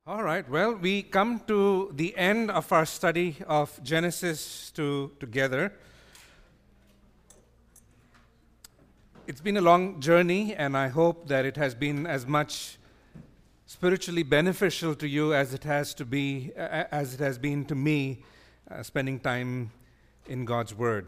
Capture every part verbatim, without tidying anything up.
All right, well, we come to the end of our study of Genesis to, together. It's been a long journey, and I hope that it has been as much spiritually beneficial to you as it has to be, uh, as it has been to me, uh, spending time in God's Word.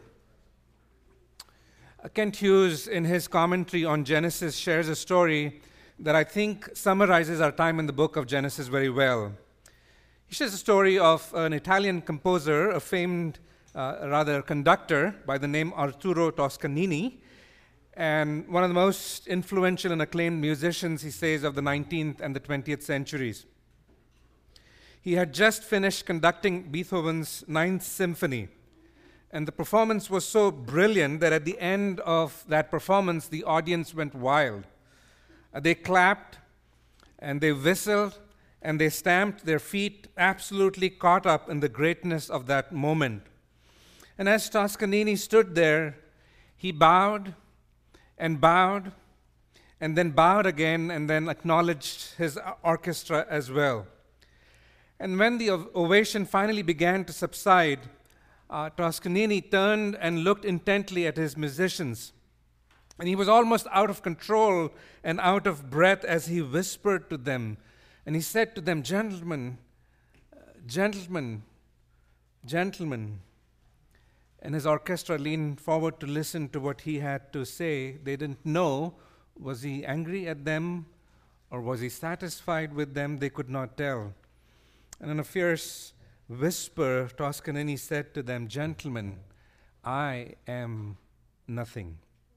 Uh, Kent Hughes, in his commentary on Genesis, shares a story that I think summarizes our time in the book of Genesis very well. He shares a story of an Italian composer, a famed, uh, rather, conductor by the name Arturo Toscanini, and one of the most influential and acclaimed musicians, he says, of the nineteenth and the twentieth centuries. He had just finished conducting Beethoven's Ninth Symphony, and the performance was so brilliant that at the end of that performance, the audience went wild. Uh, they clapped, and they whistled, and they stamped their feet, absolutely caught up in the greatness of that moment. And as Toscanini stood there, he bowed and bowed, and then bowed again, and then acknowledged his orchestra as well. And when the ov- ovation finally began to subside, uh, Toscanini turned and looked intently at his musicians. And he was almost out of control and out of breath as he whispered to them. And he said to them, "Gentlemen, uh, gentlemen, gentlemen." And his orchestra leaned forward to listen to what he had to say. They didn't know, was he angry at them or was he satisfied with them? They could not tell. And in a fierce whisper, Toscanini said to them, "Gentlemen, I am nothing."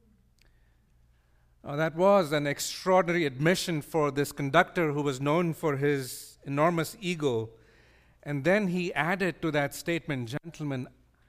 Now, that was an extraordinary admission for this conductor who was known for his enormous ego. And then he added to that statement, "Gentlemen,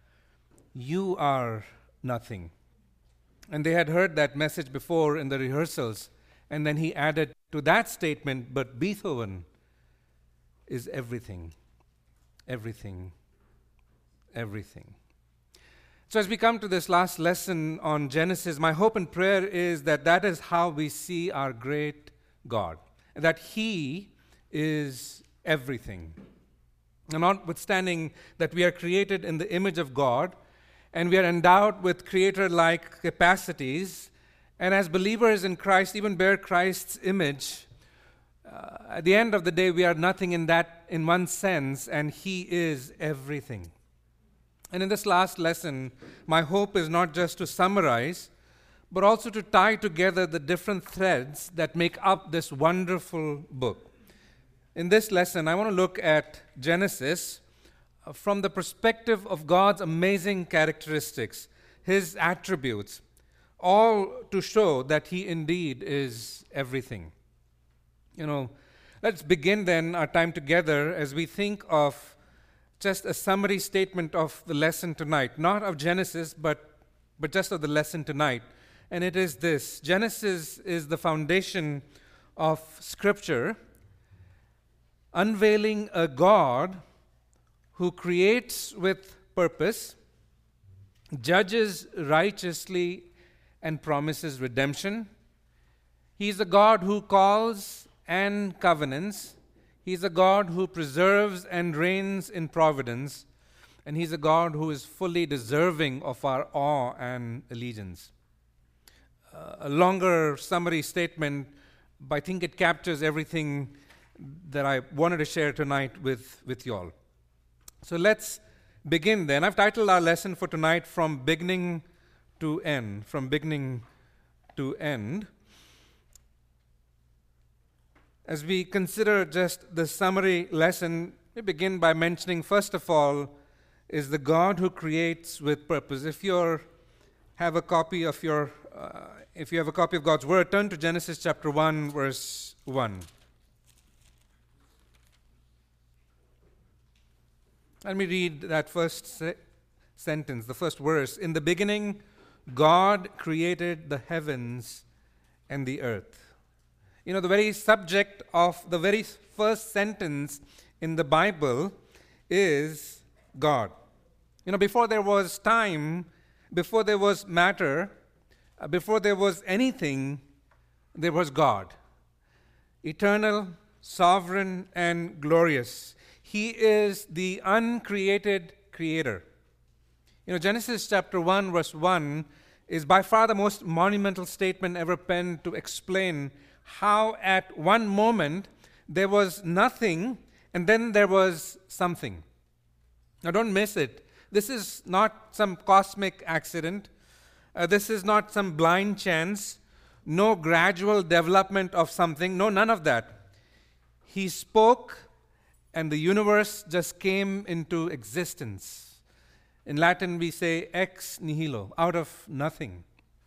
you are nothing." And they had heard that message before in the rehearsals. And then he added to that statement, "But Beethoven is everything, everything, everything." So as we come to this last lesson on Genesis, my hope and prayer is that that is how we see our great God, that He is everything. And notwithstanding that we are created in the image of God, and we are endowed with creator-like capacities, and as believers in Christ, even bear Christ's image, uh, at the end of the day, we are nothing in that, in one sense, and He is everything. And in this last lesson, my hope is not just to summarize, but also to tie together the different threads that make up this wonderful book. In this lesson, I want to look at Genesis uh, from the perspective of God's amazing characteristics, His attributes, all to show that He indeed is everything. You know, let's begin then our time together as we think of just a summary statement of the lesson tonight, not of Genesis, but, but just of the lesson tonight. And it is this: Genesis is the foundation of Scripture, unveiling a God who creates with purpose, judges righteously, and promises redemption. He's a God who calls and covenants. He's a God who preserves and reigns in providence, and He's a God who is fully deserving of our awe and allegiance. Uh, a longer summary statement, but I think it captures everything that I wanted to share tonight with, with you all. So let's begin then. I've titled our lesson for tonight, From Beginning to End. From Beginning to End. As we consider just the summary lesson, we begin by mentioning, first of all, is the God who creates with purpose. If you have a copy of your, uh, if you have a copy of God's Word, turn to Genesis chapter one, verse one. Let me read that first se- sentence, the first verse. "In the beginning, God created the heavens and the earth." You know, the very subject of the very first sentence in the Bible is God. You know, before there was time, before there was matter, uh, before there was anything, there was God. Eternal, sovereign, and glorious. He is the uncreated creator. You know, Genesis chapter one, verse one is by far the most monumental statement ever penned to explain how at one moment there was nothing and then there was something. Now don't miss it. This is not some cosmic accident. Uh, this is not some blind chance. No gradual development of something. No, none of that. He spoke and the universe just came into existence. In Latin, we say ex nihilo, out of nothing.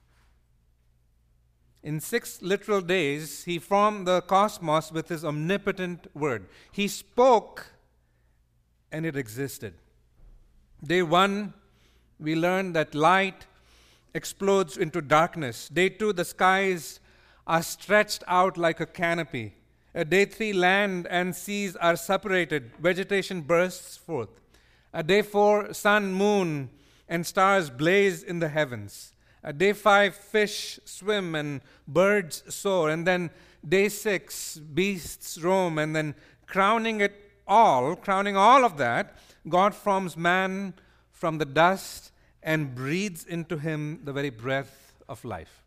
In six literal days, he formed the cosmos with his omnipotent word. He spoke, and it existed. Day one, we learned that light explodes into darkness. Day two, the skies are stretched out like a canopy. At day three, land and seas are separated. Vegetation bursts forth. At day four, sun, moon, and stars blaze in the heavens. At day five, fish swim and birds soar. And then day six, beasts roam. And then crowning it all, crowning all of that, God forms man from the dust and breathes into him the very breath of life.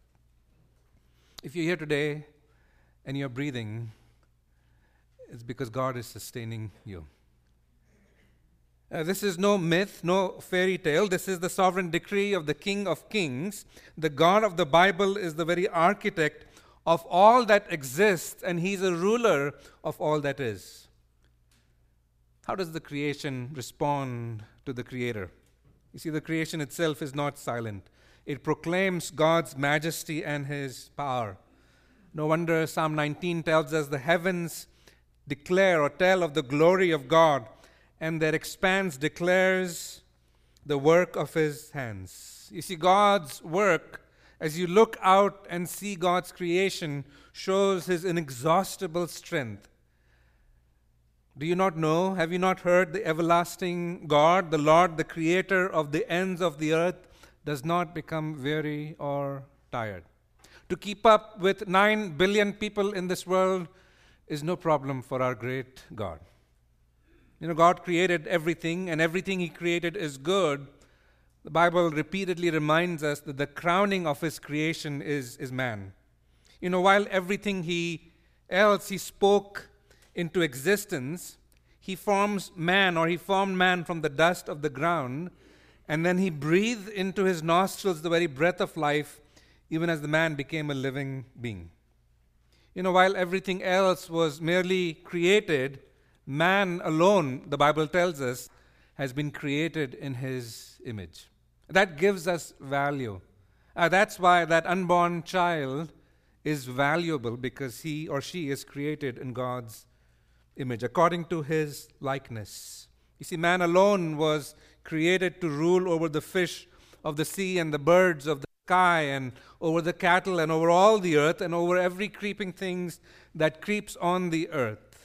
If you're here today and you're breathing, it's because God is sustaining you. Uh, this is no myth, no fairy tale. This is the sovereign decree of the King of Kings. The God of the Bible is the very architect of all that exists, and he's a ruler of all that is. How does the creation respond to the Creator? You see, the creation itself is not silent. It proclaims God's majesty and his power. No wonder Psalm nineteen tells us the heavens declare or tell of the glory of God, and their expanse declares the work of his hands. You see, God's work, as you look out and see God's creation, shows his inexhaustible strength. Do you not know? Have you not heard the everlasting God, the Lord, the creator of the ends of the earth, does not become weary or tired? To keep up with nine billion people in this world is no problem for our great God. You know, God created everything, and everything he created is good. The Bible repeatedly reminds us that the crowning of his creation is, is man. You know, while everything he else he spoke into existence, he forms man, or he formed man from the dust of the ground, and then he breathed into his nostrils the very breath of life, even as the man became a living being. You know, while everything else was merely created, man alone, the Bible tells us, has been created in his image. That gives us value. Uh, that's why that unborn child is valuable, because he or she is created in God's image, according to his likeness. You see, man alone was created to rule over the fish of the sea and the birds of the sky, and over the cattle, and over all the earth, and over every creeping thing that creeps on the earth.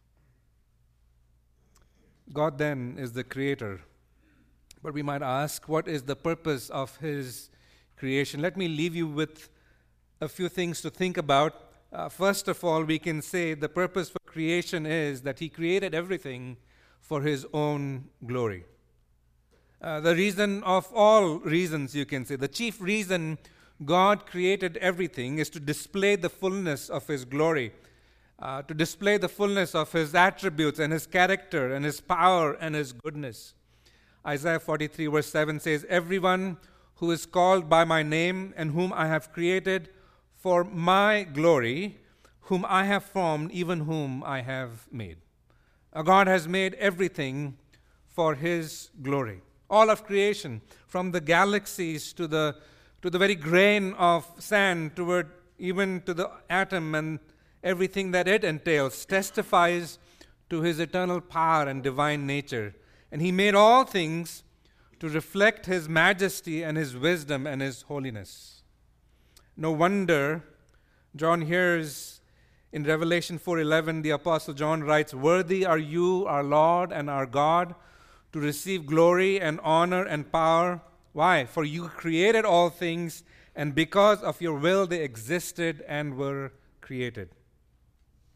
God then is the creator. But we might ask, what is the purpose of his creation? Let me leave you with a few things to think about. Uh, first of all, we can say the purpose for creation is that he created everything for his own glory. Uh, the reason of all reasons, you can say, the chief reason God created everything is to display the fullness of his glory, uh, to display the fullness of his attributes and his character and his power and his goodness. Isaiah forty-three verse seven says, "Everyone who is called by my name and whom I have created for my glory, whom I have formed, even whom I have made." Uh, God has made everything for his glory. All of creation, from the galaxies to the to the very grain of sand, toward even to the atom and everything that it entails, testifies to his eternal power and divine nature. And he made all things to reflect his majesty and his wisdom and his holiness. No wonder John hears in Revelation four eleven, the Apostle John writes, "Worthy are you, our Lord and our God, to receive glory and honor and power." Why? "For you created all things, and because of your will they existed and were created."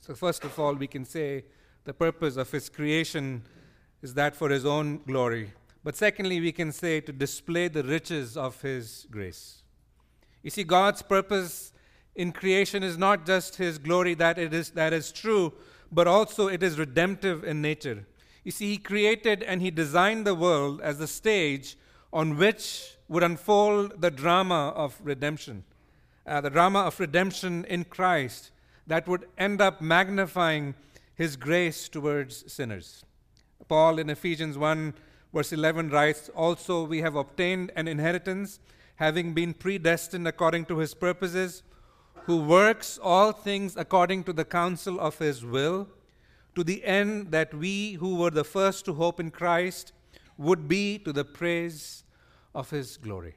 So first of all, we can say the purpose of his creation is that for his own glory. But secondly, we can say to display the riches of his grace. You see, God's purpose in creation is not just his glory, that it is that is true, but also it is redemptive in nature. You see, he created and he designed the world as the stage on which would unfold the drama of redemption. Uh, the drama of redemption in Christ that would end up magnifying his grace towards sinners. Paul in Ephesians one verse eleven writes, "Also we have obtained an inheritance, having been predestined according to his purposes, who works all things according to the counsel of his will, to the end that we who were the first to hope in Christ would be to the praise of his glory."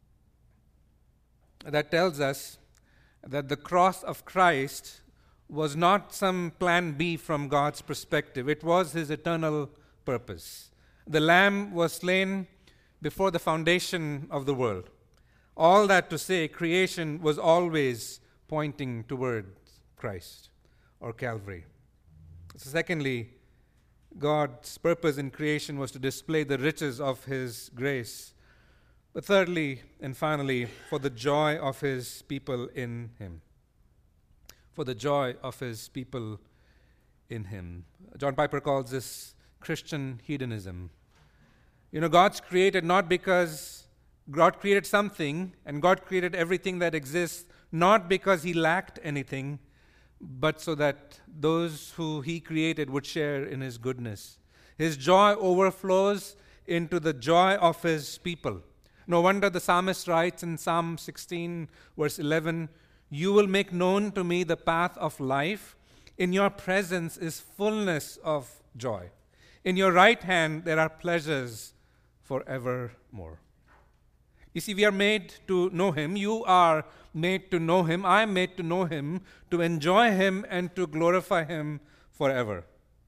That tells us that the cross of Christ was not some plan B from God's perspective. It was his eternal purpose. The Lamb was slain before the foundation of the world. All that to say, creation was always pointing towards Christ or Calvary. So secondly, God's purpose in creation was to display the riches of his grace. But thirdly and finally, for the joy of his people in him. For the joy of his people in him. John Piper calls this Christian hedonism. You know, God's created not because God created something, and God created everything that exists, not because he lacked anything, but so that those who he created would share in his goodness. His joy overflows into the joy of his people. No wonder the psalmist writes in Psalm sixteen, verse eleven, "You will make known to me the path of life. In your presence is fullness of joy. In your right hand there are pleasures forevermore." You see, we are made to know him. You are made to know him. I am made to know him, to enjoy him, and to glorify him forever.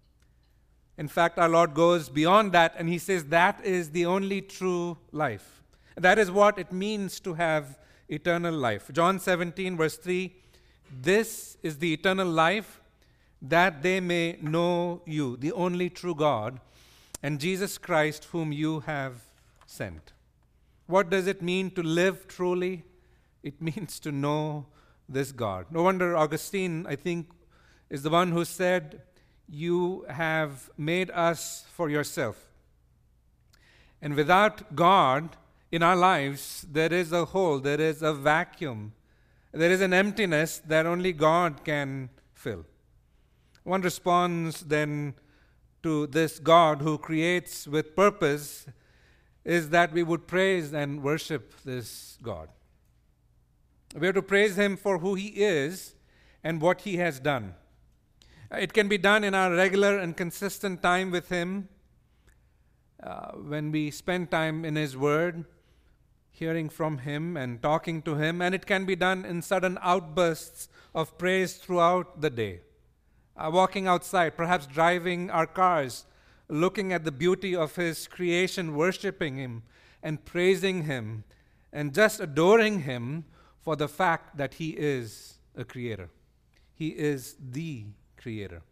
In fact, our Lord goes beyond that, and he says that is the only true life. That is what it means to have eternal life. John seventeen, verse three, "This is the eternal life, that they may know you, the only true God, and Jesus Christ, whom you have sent." What does it mean to live truly? It means to know this God. No wonder Augustine, I think, is the one who said, "You have made us for yourself." And without God in our lives, there is a hole, there is a vacuum, there is an emptiness that only God can fill. One response then to this God who creates with purpose is that we would praise and worship this God. We are to praise him for who he is and what he has done. It can be done in our regular and consistent time with him, uh, when we spend time in his word, hearing from him and talking to him, and it can be done in sudden outbursts of praise throughout the day. Uh, walking outside, perhaps driving our cars, looking at the beauty of his creation, worshiping him and praising him and just adoring him for the fact that he is a creator. He is the creator.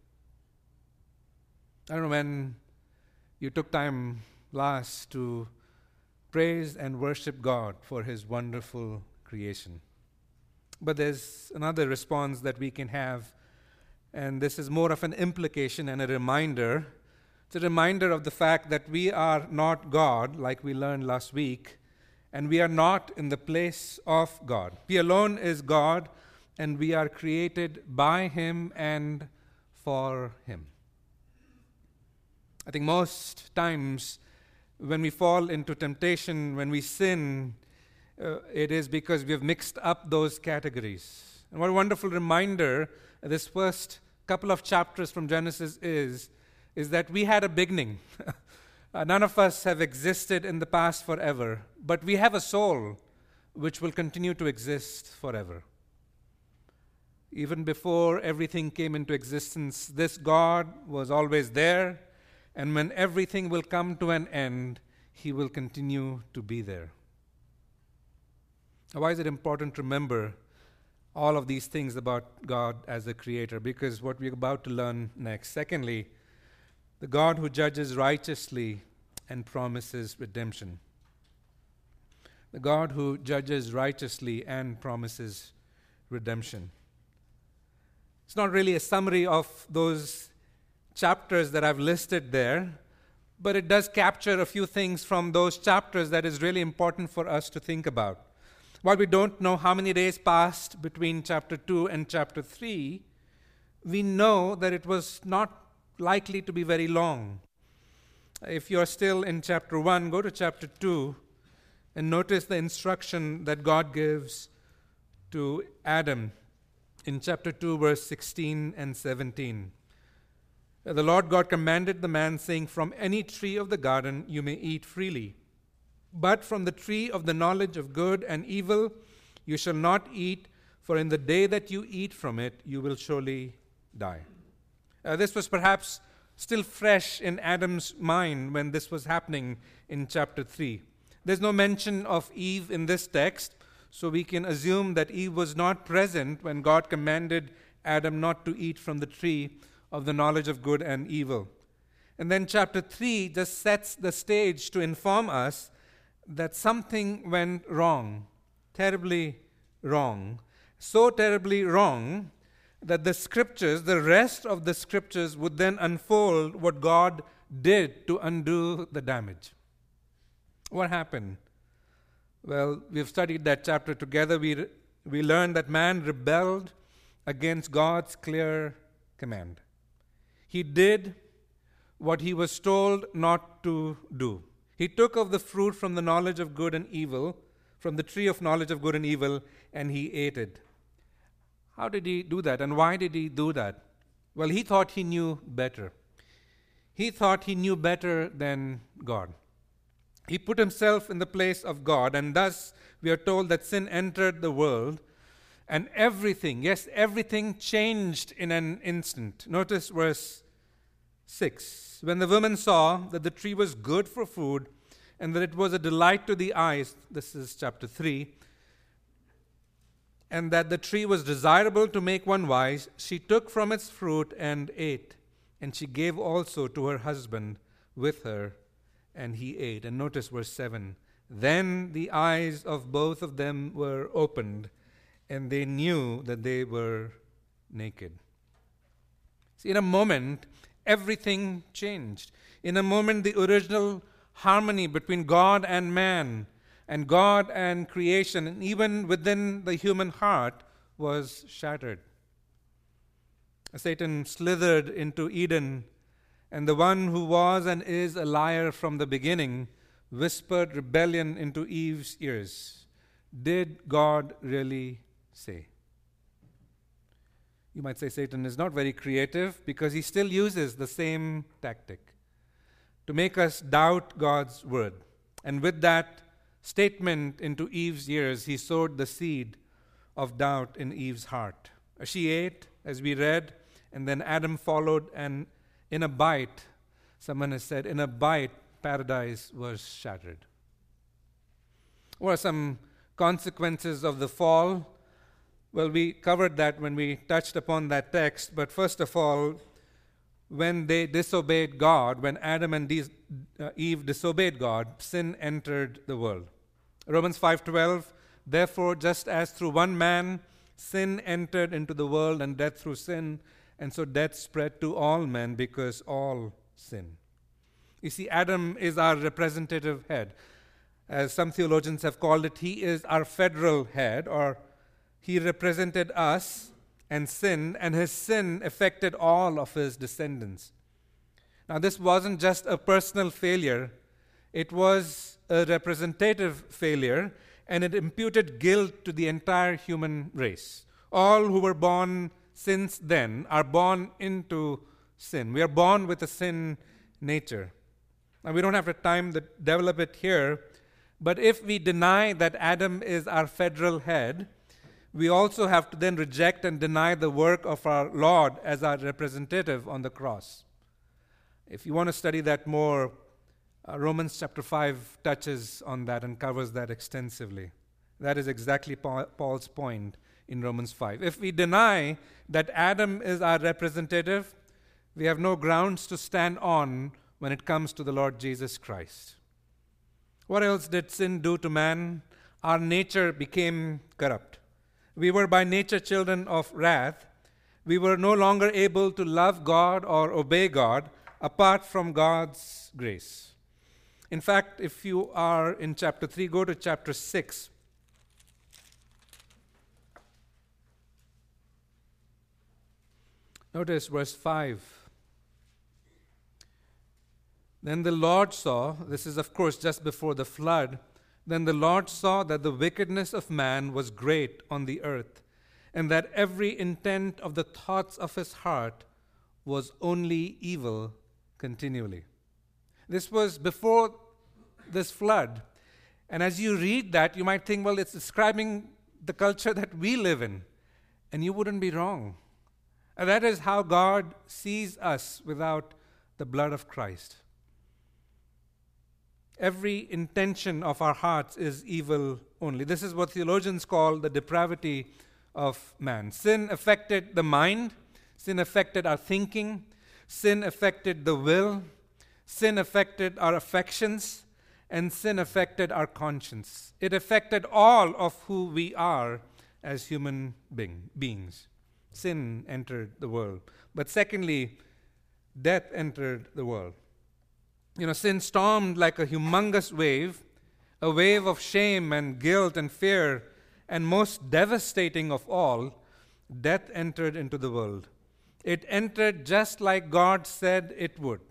I don't know when you took time last to praise and worship God for his wonderful creation. But there's another response that we can have, and this is more of an implication and a reminder. It's a reminder of the fact that we are not God, like we learned last week, and we are not in the place of God. He alone is God, and we are created by him and for him. I think most times when we fall into temptation, when we sin, uh, it is because we have mixed up those categories. And what a wonderful reminder this first couple of chapters from Genesis is, is that we had a beginning. uh, none of us have existed in the past forever, but we have a soul which will continue to exist forever. Even before everything came into existence, this God was always there, and when everything will come to an end, he will continue to be there. Now, why is it important to remember all of these things about God as a creator, because what we're about to learn next. Secondly, the God who judges righteously and promises redemption. The God who judges righteously and promises redemption. It's not really a summary of those chapters that I've listed there, but it does capture a few things from those chapters that is really important for us to think about. While we don't know how many days passed between chapter two and chapter three, we know that it was not likely to be very long. If you're still in chapter one, go to chapter two and notice the instruction that God gives to Adam in chapter two, verse sixteen and seventeen. The Lord God commanded the man, saying, "From any tree of the garden you may eat freely, but from the tree of the knowledge of good and evil you shall not eat, for in the day that you eat from it you will surely die." Uh, this was perhaps still fresh in Adam's mind when this was happening in chapter three. There's no mention of Eve in this text, so we can assume that Eve was not present when God commanded Adam not to eat from the tree of the knowledge of good and evil. And then chapter three just sets the stage to inform us that something went wrong, terribly wrong, so terribly wrong that the scriptures, the rest of the scriptures, would then unfold what God did to undo the damage. What happened? Well, we've studied that chapter together. We, re- we learned that man rebelled against God's clear command. He did what he was told not to do. He took of the fruit from the knowledge of good and evil, from the tree of knowledge of good and evil, and he ate it. How did he do that, and why did he do that? Well, he thought he knew better. He thought he knew better than God. He put himself in the place of God, and thus we are told that sin entered the world, and everything, yes, everything changed in an instant. Notice verse six. When the woman saw that the tree was good for food, and that it was a delight to the eyes, this is chapter three, and that the tree was desirable to make one wise, she took from its fruit and ate, and she gave also to her husband with her, and he ate. And notice verse seven. Then the eyes of both of them were opened, and they knew that they were naked. See, in a moment, everything changed. In a moment, the original harmony between God and man, and God and creation, and even within the human heart, was shattered. Satan slithered into Eden, and the one who was and is a liar from the beginning whispered rebellion into Eve's ears. Did God really say? You might say Satan is not very creative because he still uses the same tactic to make us doubt God's word. And with that statement into Eve's ears, he sowed the seed of doubt in Eve's heart. She ate, as we read, and then Adam followed, and in a bite, someone has said, in a bite, paradise was shattered. What are some consequences of the fall? Well, we covered that when we touched upon that text, but first of all, when they disobeyed God, when Adam and Eve disobeyed God, sin entered the world. Romans five twelve, therefore, just as through one man sin entered into the world, and death through sin, and so death spread to all men because all sin. You see, Adam is our representative head. As some theologians have called it, he is our federal head, or he represented us and sin, and his sin affected all of his descendants. Now, this wasn't just a personal failure. It was a representative failure, and it imputed guilt to the entire human race. All who were born since then are born into sin. We are born with a sin nature. Now, we don't have the time to develop it here, but if we deny that Adam is our federal head, we also have to then reject and deny the work of our Lord as our representative on the cross. If you want to study that more, uh, Romans chapter five touches on that and covers that extensively. That is exactly Paul, Paul's point in Romans five. If we deny that Adam is our representative, we have no grounds to stand on when it comes to the Lord Jesus Christ. What else did sin do to man? Our nature became corrupt. We were by nature children of wrath. We were no longer able to love God or obey God apart from God's grace. In fact, if you are in chapter three, go to chapter six. Notice verse five. Then the Lord saw, this is of course just before the flood, then the Lord saw that the wickedness of man was great on the earth, and that every intent of the thoughts of his heart was only evil continually. This was before this flood. And as you read that, you might think, well, it's describing the culture that we live in. And you wouldn't be wrong. And that is how God sees us without the blood of Christ. Every intention of our hearts is evil only. This is what theologians call the depravity of man. Sin affected the mind. Sin affected our thinking. Sin affected the will. Sin affected our affections. And sin affected our conscience. It affected all of who we are as human being, beings. Sin entered the world. But secondly, death entered the world. You know, sin stormed like a humongous wave, a wave of shame and guilt and fear, and most devastating of all, death entered into the world. It entered just like God said it would.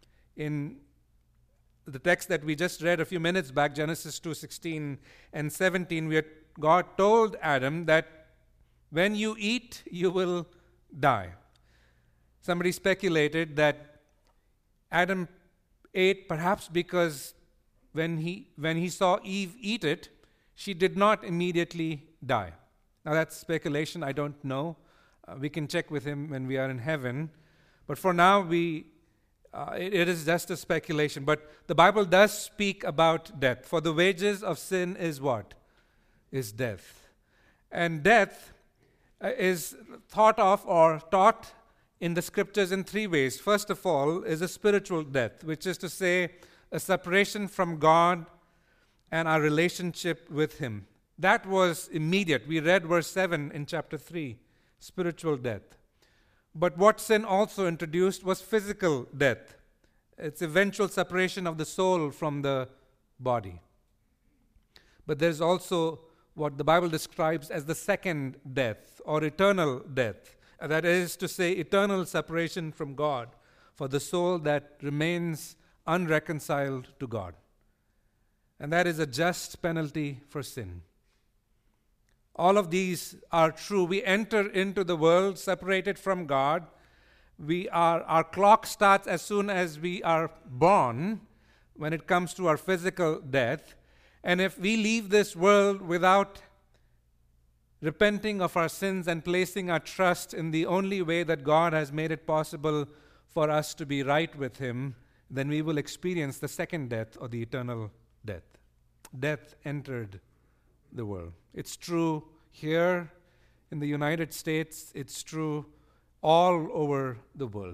In the text that we just read a few minutes back, Genesis two sixteen and seventeen, we are, God told Adam that when you eat, you will die. Somebody speculated that Adam ate perhaps because when he when he saw Eve eat it, she did not immediately die. Now that's speculation, I don't know. Uh, we can check with him when we are in heaven. But for now, we uh, it, it is just a speculation. But the Bible does speak about death. For the wages of sin is what? Is death. And death uh, is thought of or taught in the scriptures in three ways. First of all is a spiritual death, which is to say a separation from God and our relationship with Him. That was immediate. We read verse seven in chapter three, spiritual death. But what sin also introduced was physical death. It's eventual separation of the soul from the body. But there's also what the Bible describes as the second death or eternal death. That is to say, eternal separation from God for the soul that remains unreconciled to God. And that is a just penalty for sin. All of these are true. We enter into the world separated from God. We are, our clock starts as soon as we are born when it comes to our physical death. And if we leave this world without repenting of our sins and placing our trust in the only way that God has made it possible for us to be right with Him, then we will experience the second death or the eternal death. Death entered the world. It's true here in the United States. It's true all over the world.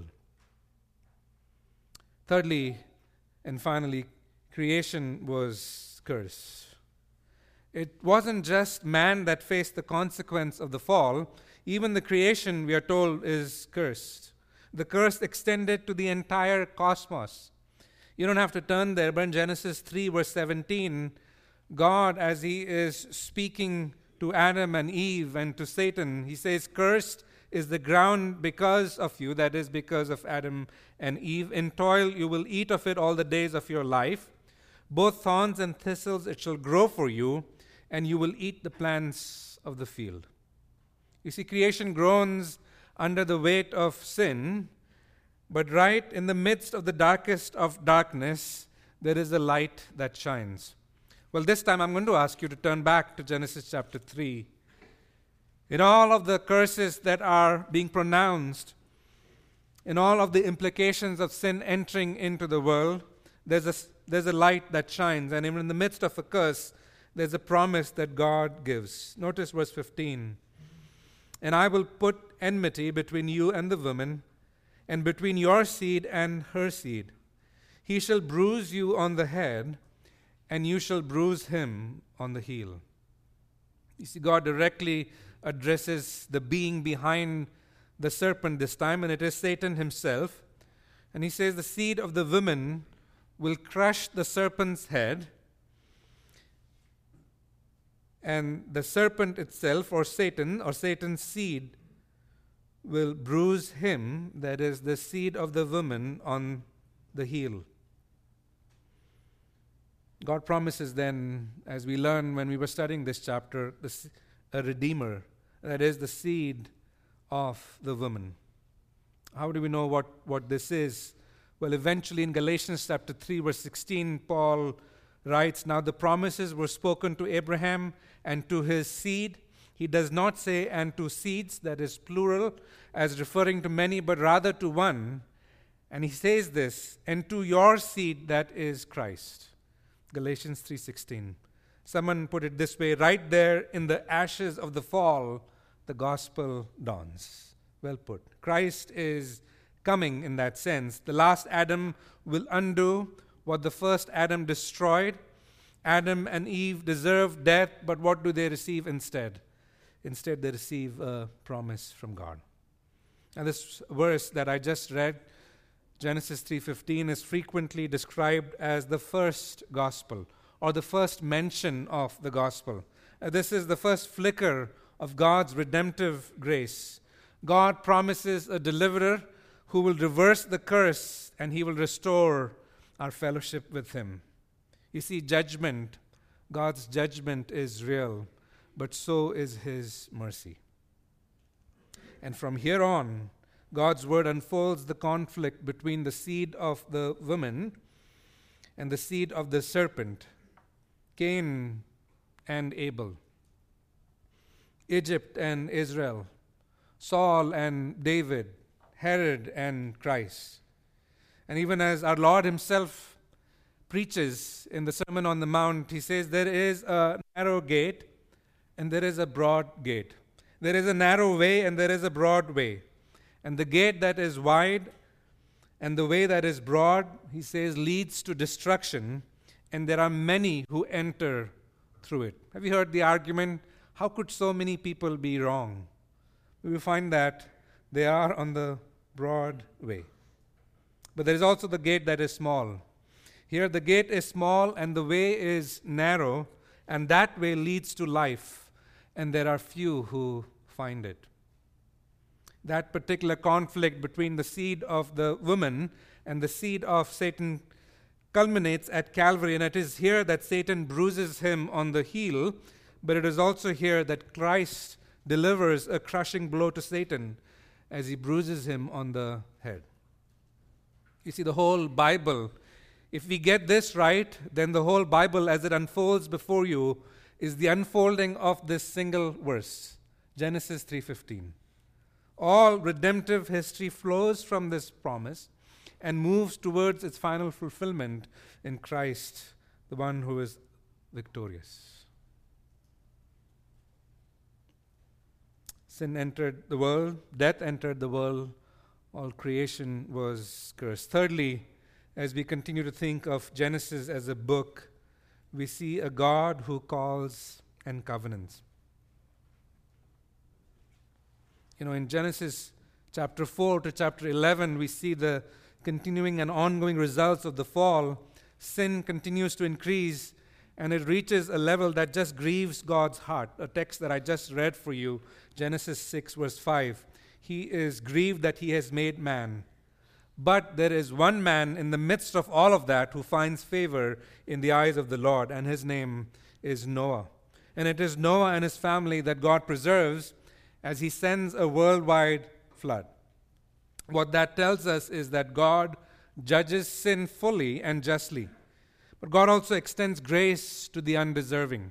Thirdly, and finally, creation was cursed. It wasn't just man that faced the consequence of the fall. Even the creation, we are told, is cursed. The curse extended to the entire cosmos. You don't have to turn there, but in Genesis three, verse seventeen, God, as He is speaking to Adam and Eve and to Satan, He says, "Cursed is the ground because of you," that is, because of Adam and Eve. "In toil you will eat of it all the days of your life. Both thorns and thistles it shall grow for you, and you will eat the plants of the field." You see, creation groans under the weight of sin, but right in the midst of the darkest of darkness, there is a light that shines. Well, this time I'm going to ask you to turn back to Genesis chapter three. In all of the curses that are being pronounced, in all of the implications of sin entering into the world, there's a, there's a light that shines. And even in the midst of a curse, there's a promise that God gives. Notice verse fifteen. and I will put enmity between you and the woman, and between your seed and her seed. He shall bruise you on the head, and you shall bruise him on the heel." You see, God directly addresses the being behind the serpent this time, and it is Satan himself. And he says the seed of the woman will crush the serpent's head, and the serpent itself, or Satan, or Satan's seed, will bruise him, that is, the seed of the woman, on the heel. God promises then, as we learn when we were studying this chapter, this, a redeemer, that is, the seed of the woman. How do we know what, what this is? Well, eventually in Galatians chapter three, verse sixteen, Paul writes, "Now the promises were spoken to Abraham and to his seed." He does not say "and to seeds," that is plural, as referring to many, but rather to one. And he says this, "and to your seed, that is Christ." Galatians three sixteen. Someone put it this way: right there in the ashes of the fall, the gospel dawns. Well put. Christ is coming in that sense. The last Adam will undo what the first Adam destroyed. Adam and Eve deserved death, but what do they receive instead? Instead, they receive a promise from God. And this verse that I just read, Genesis three fifteen, is frequently described as the first gospel, or the first mention of the gospel. Uh, this is the first flicker of God's redemptive grace. God promises a deliverer who will reverse the curse, and he will restore our fellowship with him. You see, judgment, God's judgment is real, but so is his mercy. And from here on, God's word unfolds the conflict between the seed of the woman and the seed of the serpent, Cain and Abel, Egypt and Israel, Saul and David, Herod and Christ. And even as our Lord himself preaches in the Sermon on the Mount, he says there is a narrow gate and there is a broad gate. There is a narrow way and there is a broad way. And the gate that is wide and the way that is broad, he says, leads to destruction, and there are many who enter through it. Have you heard the argument, how could so many people be wrong? We find that they are on the broad way. But there is also the gate that is small. Here the gate is small and the way is narrow, and that way leads to life, and there are few who find it. That particular conflict between the seed of the woman and the seed of Satan culminates at Calvary, and it is here that Satan bruises him on the heel, but it is also here that Christ delivers a crushing blow to Satan as he bruises him on the head. You see, the whole Bible, if we get this right, then the whole Bible as it unfolds before you is the unfolding of this single verse, Genesis three fifteen. All redemptive history flows from this promise and moves towards its final fulfillment in Christ, the one who is victorious. Sin entered the world, death entered the world, all creation was cursed. Thirdly, as we continue to think of Genesis as a book, we see a God who calls and covenants. You know, in Genesis chapter four to chapter eleven, we see the continuing and ongoing results of the fall. Sin continues to increase, and it reaches a level that just grieves God's heart. A text that I just read for you, Genesis six, verse five. He is grieved that he has made man. But there is one man in the midst of all of that who finds favor in the eyes of the Lord, and his name is Noah. And it is Noah and his family that God preserves as he sends a worldwide flood. What that tells us is that God judges sin fully and justly, but God also extends grace to the undeserving.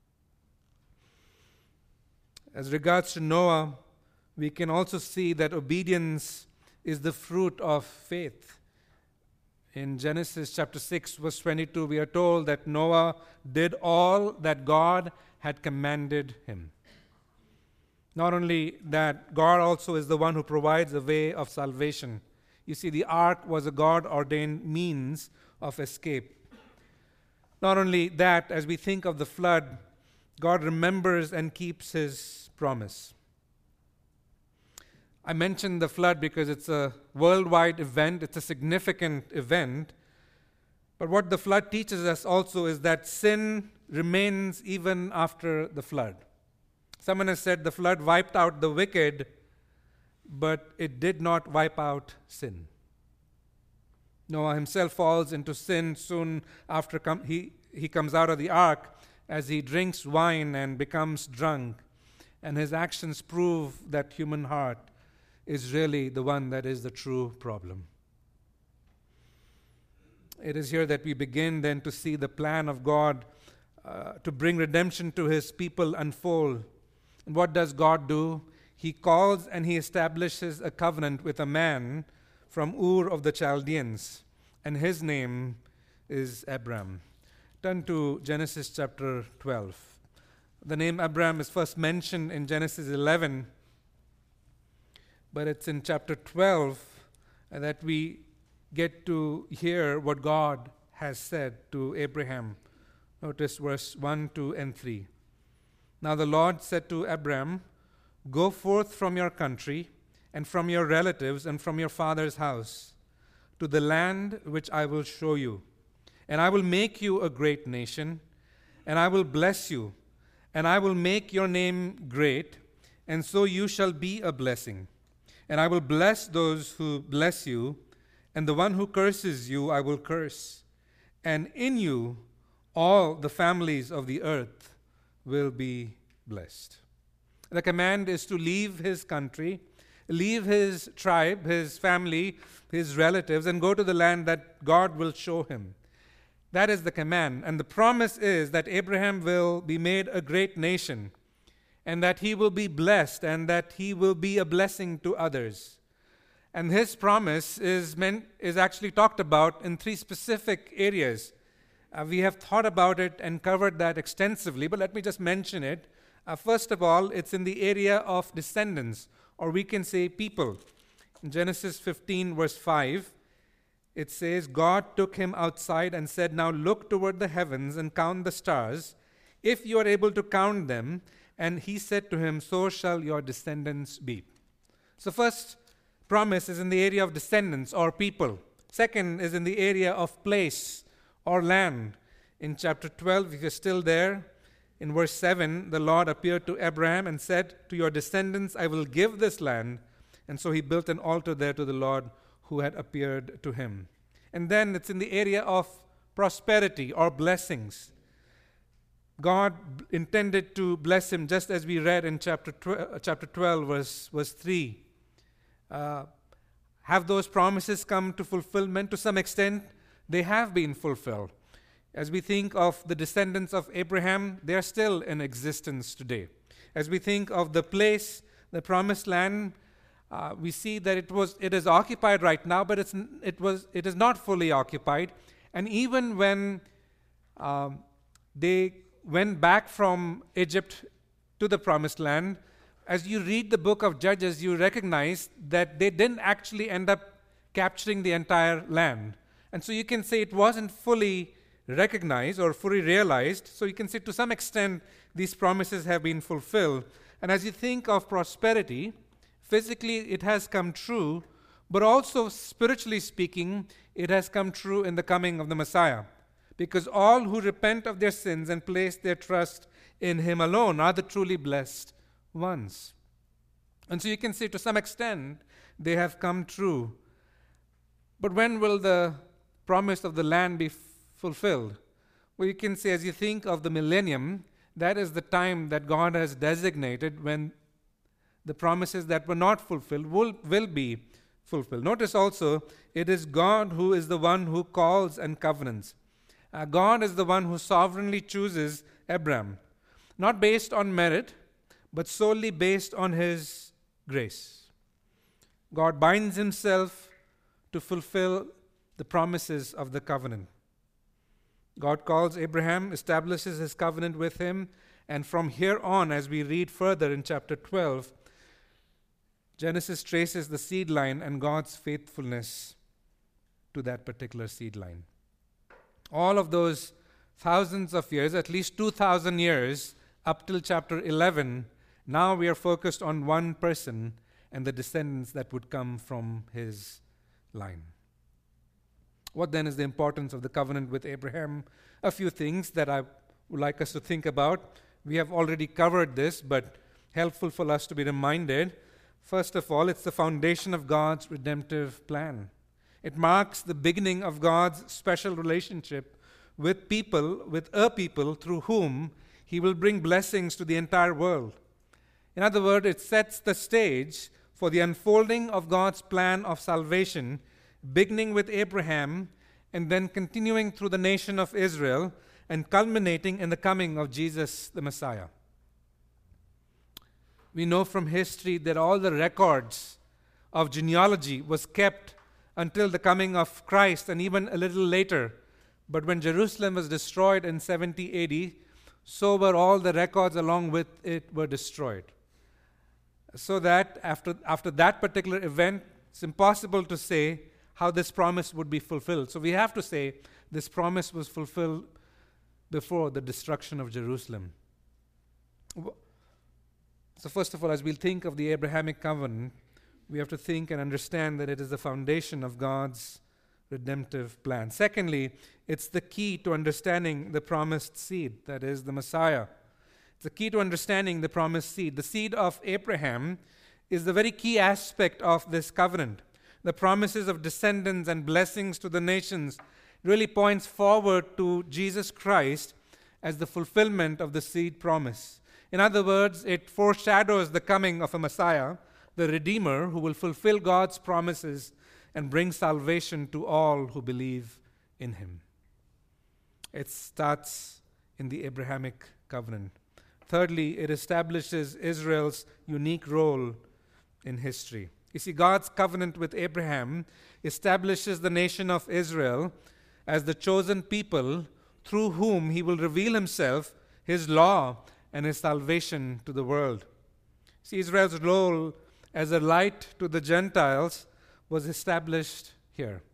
As regards to Noah, we can also see that obedience is the fruit of faith. In Genesis chapter six, verse twenty-two, we are told that Noah did all that God had commanded him. Not only that, God also is the one who provides a way of salvation. You see, the ark was a God-ordained means of escape. Not only that, as we think of the flood, God remembers and keeps his promise. I mentioned the flood because it's a worldwide event, it's a significant event. But what the flood teaches us also is that sin remains even after the flood. Someone has said the flood wiped out the wicked, but it did not wipe out sin. Noah himself falls into sin soon after com- he, he comes out of the ark as he drinks wine and becomes drunk. And his actions prove that human heart is really the one that is the true problem. It is here that we begin then to see the plan of God uh, to bring redemption to his people unfold. And what does God do? He calls and he establishes a covenant with a man from Ur of the Chaldeans, and his name is Abram. Turn to Genesis chapter twelve. The name Abram is first mentioned in Genesis eleven, but it's in chapter twelve that we get to hear what God has said to Abraham. Notice verse one, two, and three. Now the Lord said to Abram, "Go forth from your country and from your relatives and from your father's house to the land which I will show you. And I will make you a great nation, and I will bless you, and I will make your name great, and so you shall be a blessing. And I will bless those who bless you, and the one who curses you I will curse. And in you all the families of the earth will be blessed." The command is to leave his country, leave his tribe, his family, his relatives, and go to the land that God will show him. That is the command. And the promise is that Abraham will be made a great nation, and that he will be blessed, and that he will be a blessing to others. And his promise is meant is actually talked about in three specific areas. Uh, we have thought about it and covered that extensively, but let me just mention it. Uh, first of all, it's in the area of descendants, or we can say people. In Genesis fifteen, verse five, it says, "God took him outside and said, 'Now look toward the heavens and count the stars, if you are able to count them.' And he said to him, 'So shall your descendants be.'" So first promise is in the area of descendants or people. Second is in the area of place or land. In chapter twelve, if you're still there, in verse seven, the Lord appeared to Abraham and said, "To your descendants I will give this land." And so he built an altar there to the Lord who had appeared to him. And then it's in the area of prosperity or blessings. God intended to bless him, just as we read in chapter twelve, chapter twelve verse, verse three. Uh, have those promises come to fulfillment? To some extent, they have been fulfilled. As we think of the descendants of Abraham, they are still in existence today. As we think of the place, the promised land, uh, we see that it was it is occupied right now, but it's it was it is not fully occupied. And even when um, they went back from Egypt to the promised land, as you read the book of Judges, you recognize that they didn't actually end up capturing the entire land. And so you can say it wasn't fully recognized or fully realized. So you can say to some extent these promises have been fulfilled. And as you think of prosperity, physically it has come true, but also spiritually speaking, it has come true in the coming of the Messiah. Because all who repent of their sins and place their trust in him alone are the truly blessed ones. And so you can say to some extent they have come true. But when will the promise of the land be f- fulfilled? Well, you can say, as you think of the millennium, that is the time that God has designated when the promises that were not fulfilled will, will be fulfilled. Notice also, it is God who is the one who calls and covenants. Uh, God is the one who sovereignly chooses Abram, not based on merit, but solely based on his grace. God binds himself to fulfill the promises of the covenant. God calls Abraham, establishes his covenant with him, And from here on, as we read further in chapter twelve, Genesis traces the seed line and God's faithfulness to that particular seed line. All of those thousands of years, at least two thousand years, up till chapter eleven, now we are focused on one person and the descendants that would come from his line. What then is the importance of the covenant with Abraham? A few things that I would like us to think about. We have already covered this, but helpful for us to be reminded. First of all, it's the foundation of God's redemptive plan. It marks the beginning of God's special relationship with people, with a people through whom He will bring blessings to the entire world. In other words, it sets the stage for the unfolding of God's plan of salvation, beginning with Abraham and then continuing through the nation of Israel and culminating in the coming of Jesus the Messiah. We know from history that all the records of genealogy was kept until the coming of Christ and even a little later. But when Jerusalem was destroyed in seventy A D, so were all the records along with it were destroyed. So that after, after that particular event, it's impossible to say how this promise would be fulfilled. So we have to say this promise was fulfilled before the destruction of Jerusalem. So first of all, as we'll think of the Abrahamic covenant, we have to think and understand that it is the foundation of God's redemptive plan. Secondly, it's the key to understanding the promised seed, that is, the Messiah. It's the key to understanding the promised seed. The seed of Abraham is the very key aspect of this covenant. The promises of descendants and blessings to the nations really points forward to Jesus Christ as the fulfillment of the seed promise. In other words, it foreshadows the coming of a Messiah, the Redeemer, who will fulfill God's promises and bring salvation to all who believe in Him. It starts in the Abrahamic covenant. Thirdly, it establishes Israel's unique role in history. You see, God's covenant with Abraham establishes the nation of Israel as the chosen people through whom He will reveal Himself, His law, and His salvation to the world. See, Israel's role as a light to the Gentiles was established here.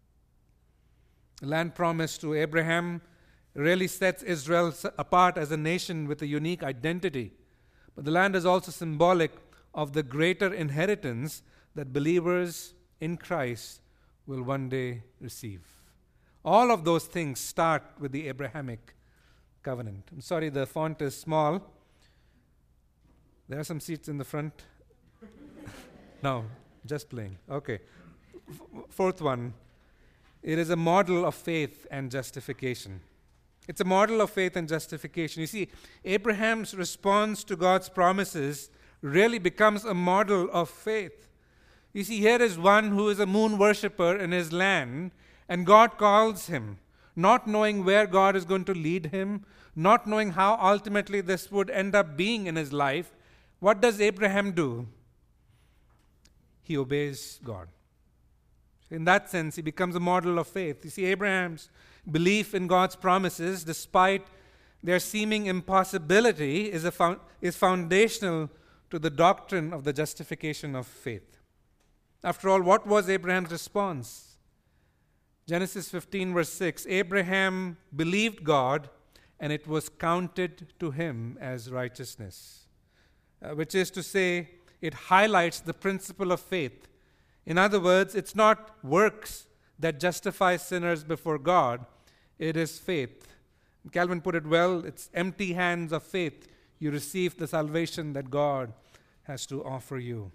The land promised to Abraham really sets Israel apart as a nation with a unique identity. But the land is also symbolic of the greater inheritance that believers in Christ will one day receive. All of those things start with the Abrahamic covenant. I'm sorry, the font is small. There are some seats in the front. No, just playing. Okay. F- fourth one. It is a model of faith and justification. It's a model of faith and justification. You see, Abraham's response to God's promises really becomes a model of faith. You see, here is one who is a moon worshipper in his land, and God calls him, not knowing where God is going to lead him, not knowing how ultimately this would end up being in his life. What does Abraham do? He obeys God. In that sense, he becomes a model of faith. You see, Abraham's belief in God's promises, despite their seeming impossibility, is, a fo- is foundational to the doctrine of the justification of faith. After all, what was Abraham's response? Genesis fifteen, verse six, Abraham believed God, and it was counted to him as righteousness, uh, which is to say, it highlights the principle of faith. In other words, it's not works that justify sinners before God, it is faith. Calvin put it well, it's empty hands of faith. You receive the salvation that God has to offer you.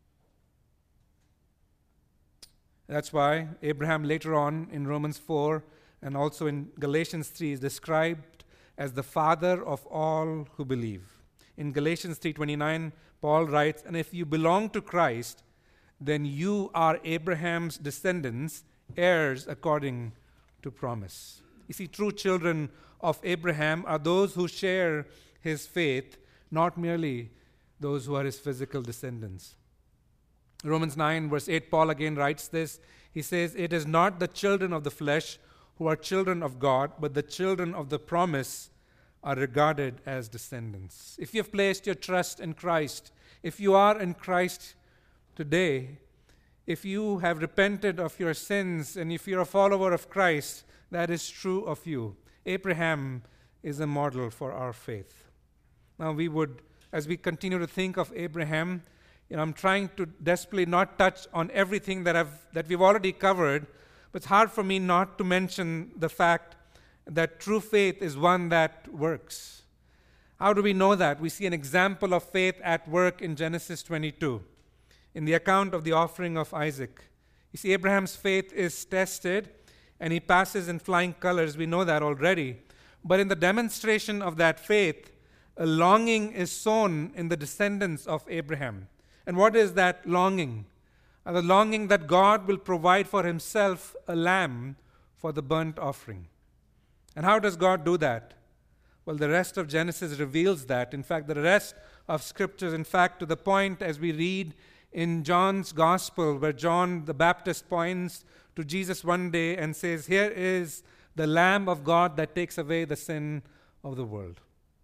That's why Abraham later on in Romans four and also in Galatians three is described as the father of all who believe. In Galatians three twenty-nine, Paul writes, and if you belong to Christ, then you are Abraham's descendants, heirs according to promise. You see, true children of Abraham are those who share his faith, not merely those who are his physical descendants. Romans nine, verse eight, Paul again writes this. He says, it is not the children of the flesh who are children of God, but the children of the promise are regarded as descendants. If you have placed your trust in Christ, if you are in Christ today, if you have repented of your sins, and if you're a follower of Christ, that is true of you. Abraham is a model for our faith. Now we would, as we continue to think of Abraham, you know, I'm trying to desperately not touch on everything that I've that we've already covered, but it's hard for me not to mention the fact that true faith is one that works. How do we know that? We see an example of faith at work in Genesis twenty-two, in the account of the offering of Isaac. You see, Abraham's faith is tested, and he passes in flying colors. We know that already. But in the demonstration of that faith, a longing is sown in the descendants of Abraham. And what is that longing? Uh, the longing that God will provide for himself a lamb for the burnt offering. And how does God do that? Well, the rest of Genesis reveals that. In fact, the rest of Scriptures, in fact, to the point as we read in John's Gospel, where John the Baptist points to Jesus one day and says, "Here is the Lamb of God that takes away the sin of the world."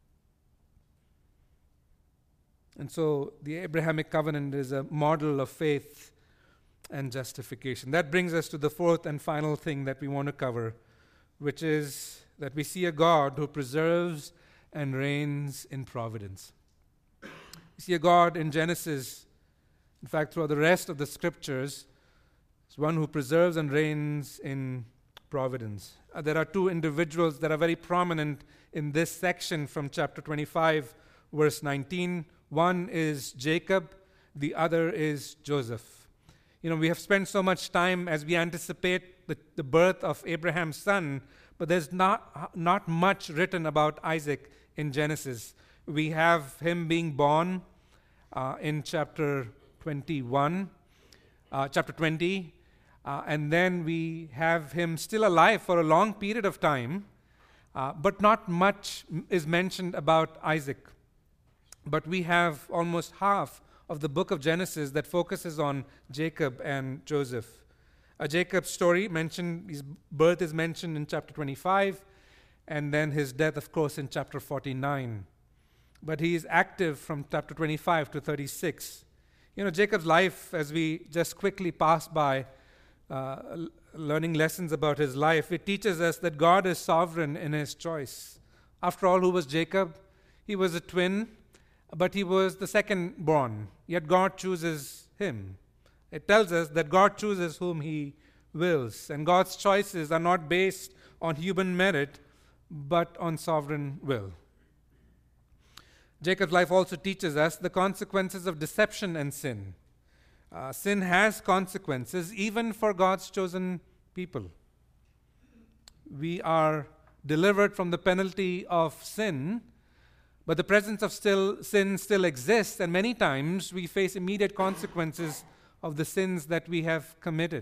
And so the Abrahamic covenant is a model of faith and justification. That brings us to the fourth and final thing that we want to cover, which is that we see a God who preserves and reigns in providence. We see a God in Genesis, in fact, throughout the rest of the Scriptures, is one who preserves and reigns in providence. Uh, there are two individuals that are very prominent in this section from chapter twenty-five, verse nineteen. One is Jacob, the other is Joseph. You know, we have spent so much time as we anticipate the, the birth of Abraham's son, but there's not, not much written about Isaac in Genesis. We have him being born uh, in chapter twenty-one, uh, chapter twenty, uh, and then we have him still alive for a long period of time, uh, but not much is mentioned about Isaac. But we have almost half of the book of Genesis that focuses on Jacob and Joseph. Uh, Jacob's story mentioned, his birth is mentioned in chapter twenty-five, and then his death, of course, in chapter forty-nine. But he is active from chapter twenty-five to thirty-six. You know, Jacob's life, as we just quickly pass by, uh, learning lessons about his life, it teaches us that God is sovereign in his choice. After all, who was Jacob? He was a twin, but he was the second born, yet God chooses him. It tells us that God chooses whom he wills, and God's choices are not based on human merit, but on sovereign will. Jacob's life also teaches us the consequences of deception and sin. Uh, sin has consequences even for God's chosen people. We are delivered from the penalty of sin, but the presence of still sin still exists, and many times we face immediate consequences of the sins that we have committed.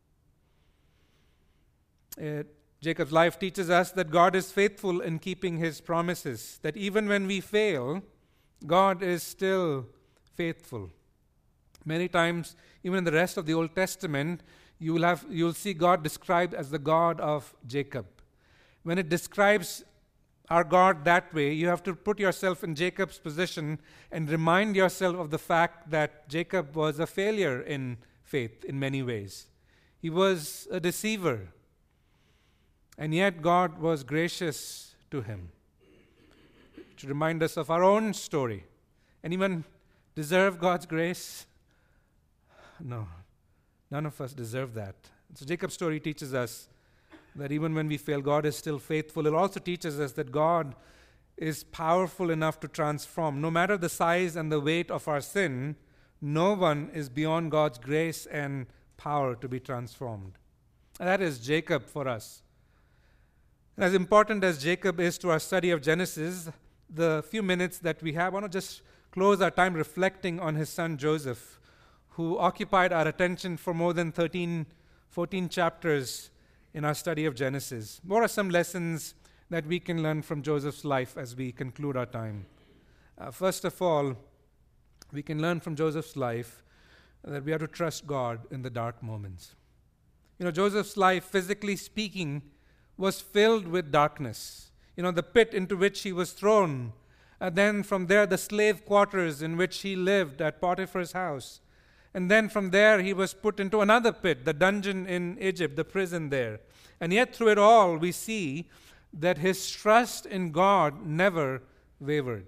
Uh, Jacob's life teaches us that God is faithful in keeping his promises, that even when we fail, God is still faithful. Many times, even in the rest of the Old Testament, you will have you'll see God described as the God of Jacob. When it describes our God that way, you have to put yourself in Jacob's position and remind yourself of the fact that Jacob was a failure in faith in many ways. He was a deceiver, and yet God was gracious to him. To remind us of our own story. Anyone deserve God's grace? No, none of us deserve that. So Jacob's story teaches us that even when we fail, God is still faithful. It also teaches us that God is powerful enough to transform. No matter the size and the weight of our sin, no one is beyond God's grace and power to be transformed. And that is Jacob for us. And as important as Jacob is to our study of Genesis, the few minutes that we have, I want to just close our time reflecting on his son Joseph, who occupied our attention for more than thirteen, fourteen chapters in our study of Genesis. What are some lessons that we can learn from Joseph's life as we conclude our time? Uh, first of all, we can learn from Joseph's life that we have to trust God in the dark moments. You know, Joseph's life, physically speaking, was filled with darkness. you know, the pit into which he was thrown. And then from there, the slave quarters in which he lived at Potiphar's house. And then from there, he was put into another pit, the dungeon in Egypt, the prison there. And yet through it all, we see that his trust in God never wavered.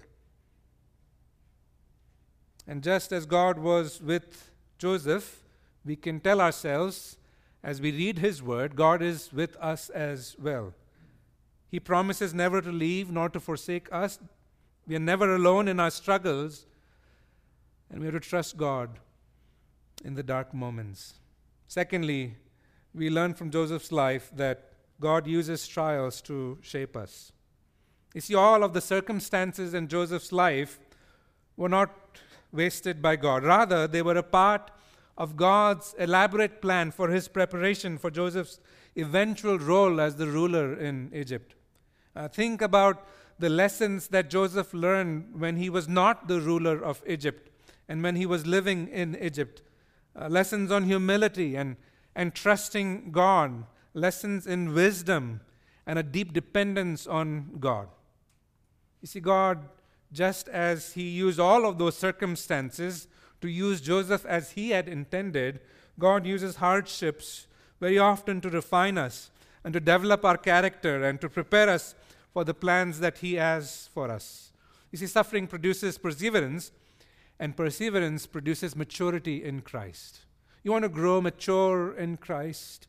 And just as God was with Joseph, we can tell ourselves, as we read his word, God is with us as well. He promises never to leave nor to forsake us. We are never alone in our struggles, and we have to trust God in the dark moments. Secondly, we learn from Joseph's life that God uses trials to shape us. You see, all of the circumstances in Joseph's life were not wasted by God. Rather, they were a part of God's elaborate plan for his preparation for Joseph's eventual role as the ruler in Egypt. Uh, think about the lessons that Joseph learned when he was not the ruler of Egypt and when he was living in Egypt. Uh, lessons on humility and, and trusting God. Lessons in wisdom and a deep dependence on God. You see, God, just as he used all of those circumstances to use Joseph as he had intended, God uses hardships very often to refine us and to develop our character and to prepare us for the plans that he has for us. You see, suffering produces perseverance, and perseverance produces maturity in Christ. You want to grow mature in Christ?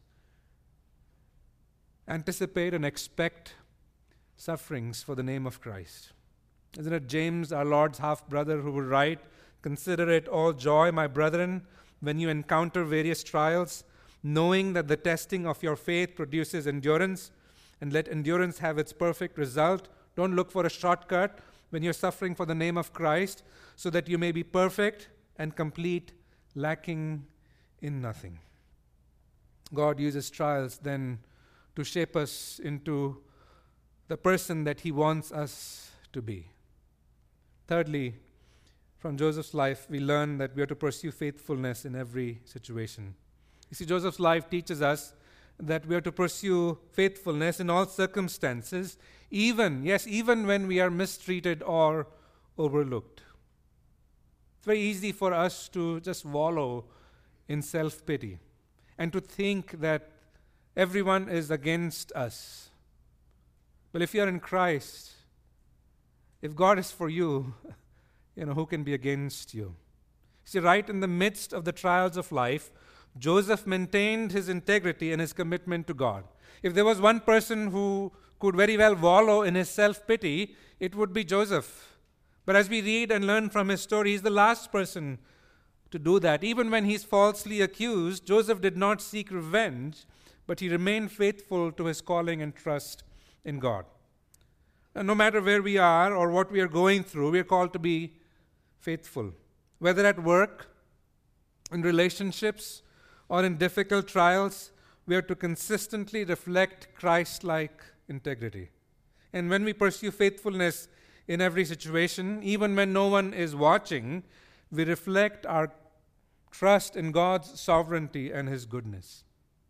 Anticipate and expect sufferings for the name of Christ. Isn't it James, our Lord's half-brother, who would write, "Consider it all joy, my brethren, when you encounter various trials, knowing that the testing of your faith produces endurance, and let endurance have its perfect result." Don't look for a shortcut when you're suffering for the name of Christ, so that you may be perfect and complete, lacking in nothing. God uses trials then to shape us into the person that he wants us to be. Thirdly, from Joseph's life, we learn that we are to pursue faithfulness in every situation. You see, Joseph's life teaches us that we are to pursue faithfulness in all circumstances, even, yes, even when we are mistreated or overlooked. It's very easy for us to just wallow in self-pity and to think that everyone is against us. But if you're in Christ, if God is for you, you know, who can be against you? See, right in the midst of the trials of life, Joseph maintained his integrity and his commitment to God. If there was one person who could very well wallow in his self-pity, it would be Joseph. But as we read and learn from his story, he's the last person to do that. Even when he's falsely accused, Joseph did not seek revenge, but he remained faithful to his calling and trust in God. And no matter where we are or what we are going through, we are called to be faithful. Whether at work, in relationships, or in difficult trials, we are to consistently reflect Christ-like integrity. And when we pursue faithfulness in every situation, even when no one is watching, we reflect our trust in God's sovereignty and his goodness.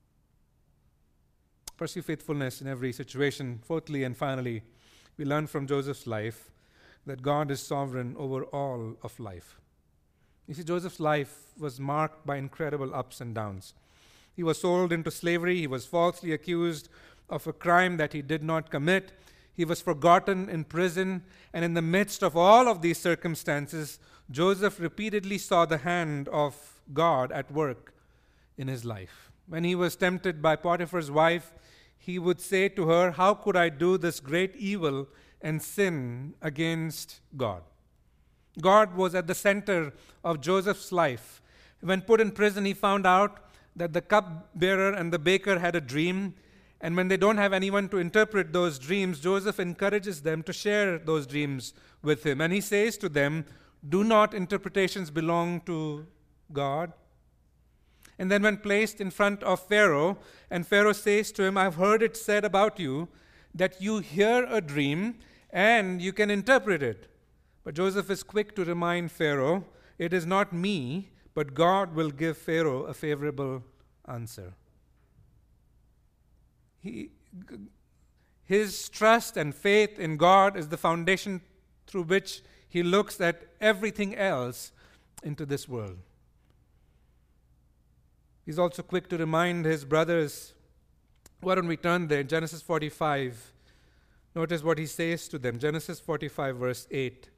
Pursue faithfulness in every situation. Fourthly and finally, we learn from Joseph's life that God is sovereign over all of life. You see, Joseph's life was marked by incredible ups and downs. He was sold into slavery. He was falsely accused of a crime that he did not commit. He was forgotten in prison. And in the midst of all of these circumstances, Joseph repeatedly saw the hand of God at work in his life. When he was tempted by Potiphar's wife, he would say to her, "How could I do this great evil and sin against God?" God was at the center of Joseph's life. When put in prison, he found out that the cupbearer and the baker had a dream. And when they don't have anyone to interpret those dreams, Joseph encourages them to share those dreams with him. And he says to them, "Do not interpretations belong to God?" And then when placed in front of Pharaoh, and Pharaoh says to him, "I've heard it said about you that you hear a dream and you can interpret it." But Joseph is quick to remind Pharaoh, "It is not me, but God will give Pharaoh a favorable answer." He, His trust and faith in God is the foundation through which he looks at everything else into this world. He's also quick to remind his brothers. Why don't we turn there? Genesis forty-five. Notice what he says to them. Genesis forty-five, verse eight.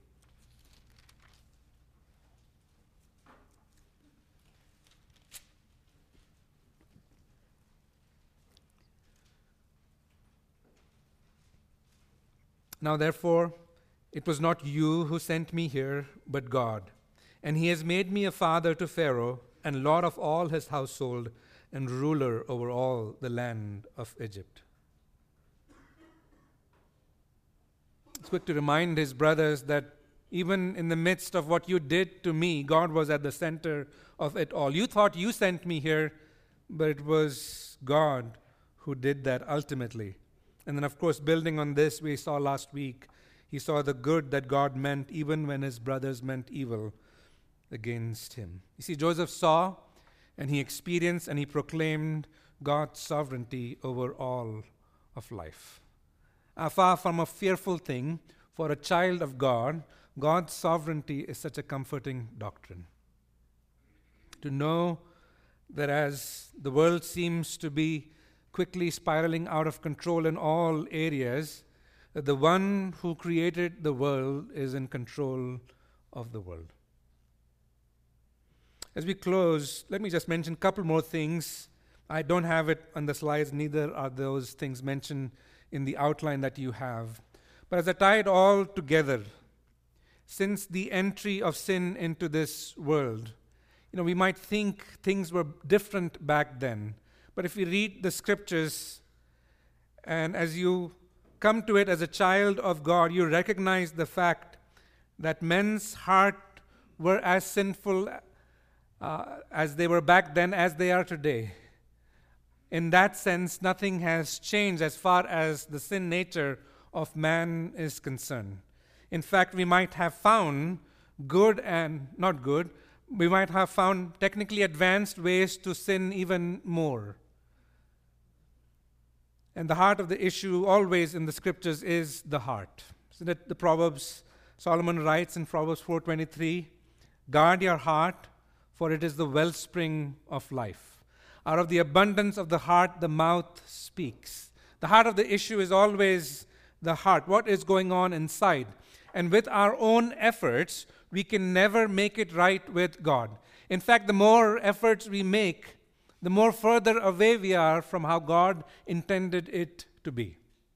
Now therefore, it was not you who sent me here, but God. And he has made me a father to Pharaoh, and lord of all his household, and ruler over all the land of Egypt. It's quick to remind his brothers that even in the midst of what you did to me, God was at the center of it all. You thought you sent me here, but it was God who did that ultimately. And then, of course, building on this, we saw last week, he saw the good that God meant even when his brothers meant evil against him. You see, Joseph saw and he experienced and he proclaimed God's sovereignty over all of life. Uh, far from a fearful thing, for a child of God, God's sovereignty is such a comforting doctrine. To know that as the world seems to be quickly spiraling out of control in all areas, that the one who created the world is in control of the world. As we close, let me just mention a couple more things. I don't have it on the slides, neither are those things mentioned in the outline that you have. But as I tie it all together, since the entry of sin into this world, you know, we might think things were different back then. But if you read the scriptures, and as you come to it as a child of God, you recognize the fact that men's heart were as sinful uh, as they were back then as they are today. In that sense, nothing has changed as far as the sin nature of man is concerned. In fact, we might have found good and not good, we might have found technically advanced ways to sin even more. And the heart of the issue always in the scriptures is the heart. So that the Proverbs, Solomon writes in Proverbs four twenty-three, guard your heart, for it is the wellspring of life. Out of the abundance of the heart, the mouth speaks. The heart of the issue is always the heart. What is going on inside? And with our own efforts, we can never make it right with God. In fact, the more efforts we make, the more further away we are from how God intended it to be.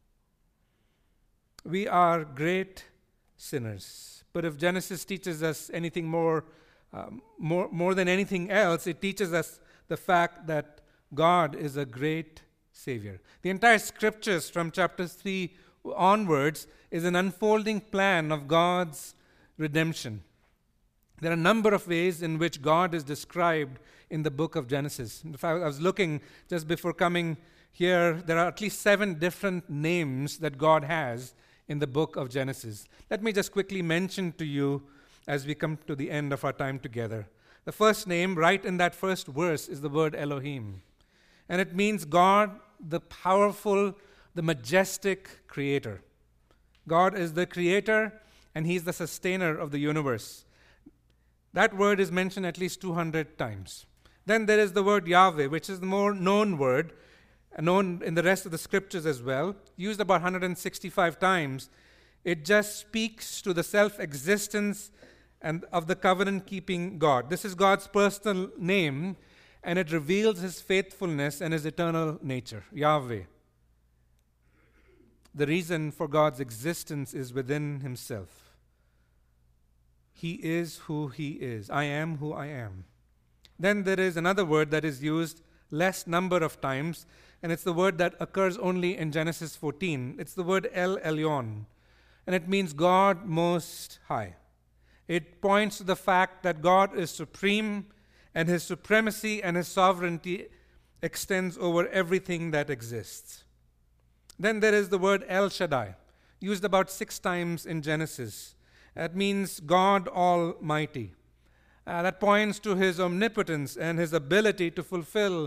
We are great sinners. But if Genesis teaches us anything more, um, more, more than anything else, it teaches us the fact that God is a great Savior. The entire scriptures from chapter three onwards is an unfolding plan of God's redemption. There are a number of ways in which God is described in the book of Genesis. In fact, I was looking just before coming here, there are at least seven different names that God has in the book of Genesis. Let me just quickly mention to you as we come to the end of our time together. The first name, right in that first verse, is the word Elohim. And it means God, the powerful, the majestic creator. God is the creator, and he's the sustainer of the universe. That word is mentioned at least two hundred times. Then there is the word Yahweh, which is the more known word, known in the rest of the scriptures as well, used about one hundred sixty-five times. It just speaks to the self-existence and of the covenant-keeping God. This is God's personal name, and it reveals his faithfulness and his eternal nature, Yahweh. The reason for God's existence is within himself. He is who he is. I am who I am. Then there is another word that is used less number of times, and it's the word that occurs only in Genesis fourteen. It's the word El Elyon, and it means God Most High. It points to the fact that God is supreme, and his supremacy and his sovereignty extends over everything that exists. Then there is the word El Shaddai, used about six times in Genesis. That means God Almighty. Uh, that points to his omnipotence and his ability to fulfill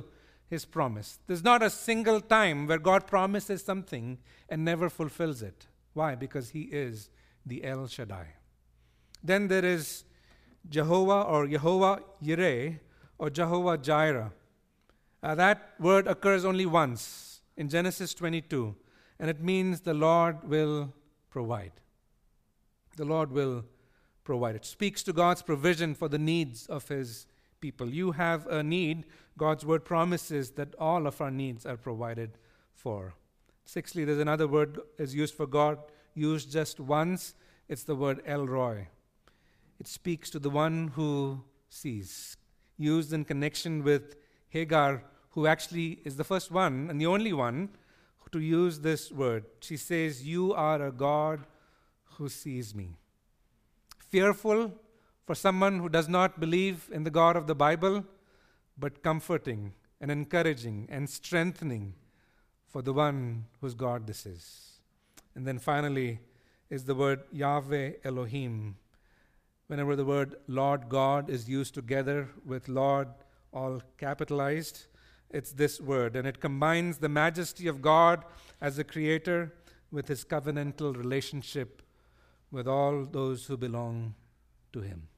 his promise. There's not a single time where God promises something and never fulfills it. Why? Because he is the El Shaddai. Then there is Jehovah or Yehovah Yireh or Jehovah Jireh. Uh, that word occurs only once in Genesis twenty-two, and it means the Lord will provide. The Lord will provide. It speaks to God's provision for the needs of his people. You have a need. God's word promises that all of our needs are provided for. Sixthly, there's another word is used for God, used just once. It's the word El Roi. It speaks to the one who sees. Used in connection with Hagar, who actually is the first one and the only one to use this word. She says, "You are a God who sees me." Fearful for someone who does not believe in the God of the Bible, but comforting and encouraging and strengthening for the one whose God this is. And then finally is the word Yahweh Elohim. Whenever the word Lord God is used together with Lord, all capitalized, it's this word. And it combines the majesty of God as a creator with his covenantal relationship with all those who belong to him.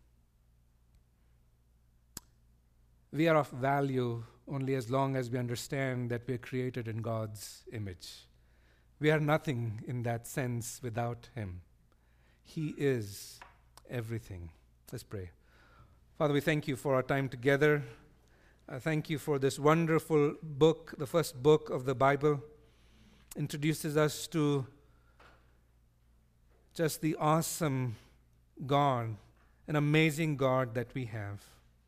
We are of value only as long as we understand that we are created in God's image. We are nothing in that sense without him. He is everything. Let's pray. Father, we thank you for our time together. I thank you for this wonderful book, the first book of the Bible. Introduces us to just the awesome God, an amazing God that we have.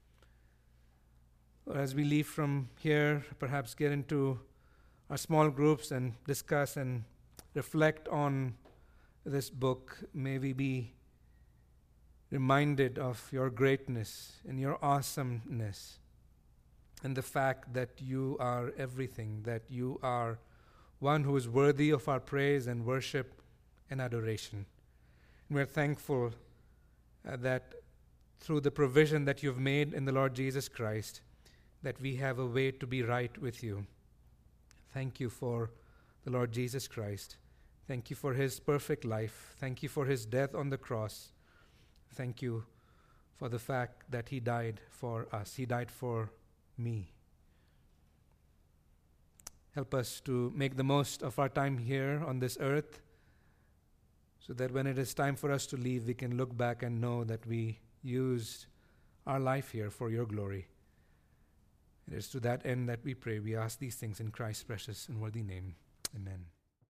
As we leave from here, perhaps get into our small groups and discuss and reflect on this book, may we be reminded of your greatness and your awesomeness and the fact that you are everything, that you are one who is worthy of our praise and worship and adoration. And we're thankful uh, that through the provision that you've made in the Lord Jesus Christ, that we have a way to be right with you. Thank you for the Lord Jesus Christ. Thank you for his perfect life. Thank you for his death on the cross. Thank you for the fact that he died for us. He died for me. Help us to make the most of our time here on this earth so that when it is time for us to leave, we can look back and know that we used our life here for your glory. It is to that end that we pray. We ask these things in Christ's precious and worthy name. Amen.